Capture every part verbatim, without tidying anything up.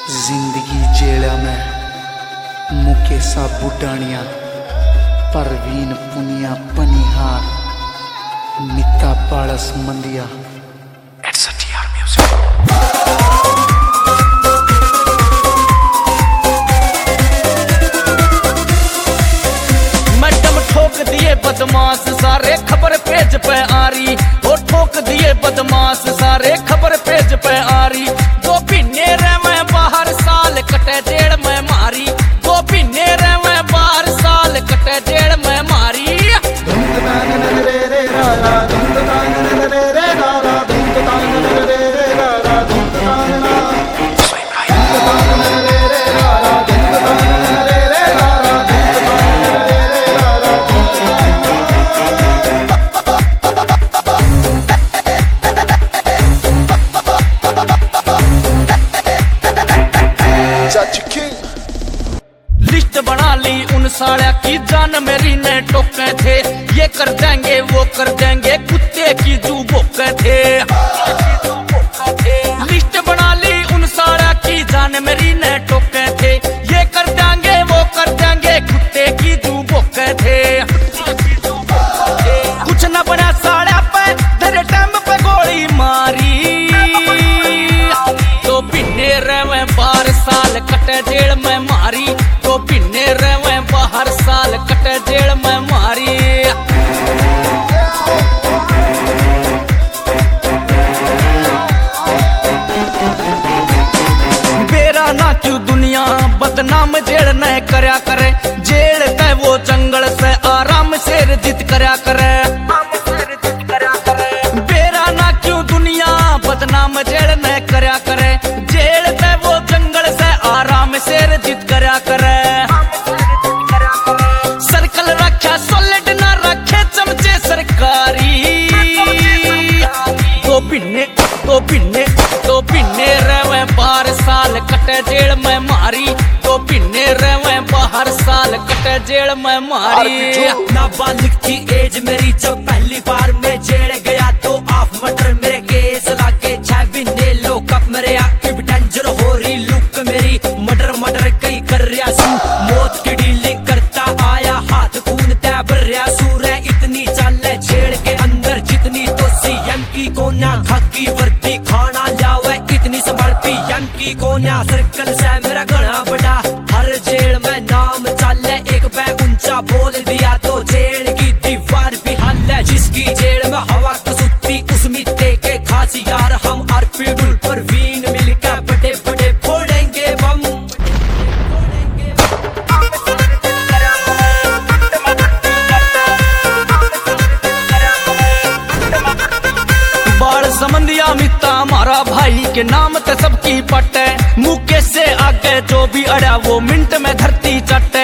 जिंदगी जेड़ा में मुकेशा बुडानिया परवीन पुनिया पनिहार मिता पाड़स मंदिया मैडम ठोक दिए बदमाश सारे खबर पेज पे आ रही। वो ठोक दिए बदमाश सारे खबर पेज पे आ रही। दो महीने रहे बाहर साल कटे जेड़ में मारी। दो महीने रहे बाहर साल कटे जेड़ में मारी। लिस्ट बना ली उन साड़िया की जान मेरी ने टोके थे। ये कर देंगे वो कर देंगे कुत्ते की जू भोके थे। लिस्ट बना ली उन साड़िया की जान मेरी ने टोके थे। ये कर देंगे वो कर देंगे कुत्ते की जू भोके थे। कुछ न बना साड़िया पे तेरे टाइम पे गोली मारी। तो बिन्ने रहे बार साल कटे जेल में मारी। तो बिन्ने रहे बाहर साल कटे जेल में मारी। बेरा ना क्यों दुनिया बदनाम जेल न करया करे। जेल तय वो जंगल से आराम से जित करया करे। बेरा ना क्यों दुनिया बदनाम जेल न करया करे। जेल तय वो जंगल से आराम से जित करया करे। सर्कल रखा सॉलिड ना रखे चमचे सरकारी। तो बिन्ने तो बिन्ने तो बिन्ने रहे बाहर साल कटे जेल में मारी। तो बिन्ने रहे बाहर साल कटे जेल में मारी। नाबालिग थी एज मेरी जब पहली बार मैं जेल गया। तो ऑफ मर्डर मेरे केस लागे छह महीने लोकअप मेरे आके भी डेंजर हो रही लुक मेरी। मर्डर मर्डर कई कर रहा सू मौत की डीलिंग करता आया हाथ खून तय भर सूर है। इतनी चाल है जेल के अंदर जितनी तो सीएम की कोन्या खाकी वर्दी खाना जावे इतनी संभाल पीएम की कोन्या। सर्कल से मेरा घना बड़ा हर जेल में नाम चाले। एक बैग ऊंचा बोल दिया तो जेल की दीवार भी हल है। जिसकी जेल में हवा कसुती उस मिट्टे के खास यार हम आरपी बुल परवीन मिलकर बड़े बड़े फोड़ेंगे बम। बाल समंदिया मिता हमारा भाई के नाम ते सबकी पटे। मुकेश से आगे जो भी अड़ा वो मिनट में धरती चटे।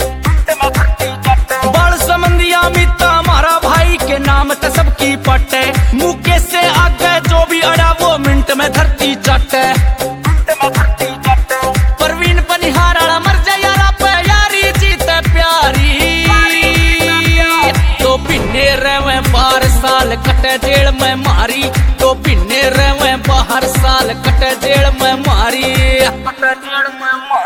बाल समंदिया मिता हमारा भाई के नाम ते सबकी पटे। मुकेश से आगे जो भी अड़ा वो मिनट में धरती चटे। परवीन पनिहार मर जा यारा पे यारी जीते प्यारी। तो बिन्ने रहे बाहर साल कटे जेल में मारी। तो बिन्ने रहे बाहर साल कटे जेल में मारी।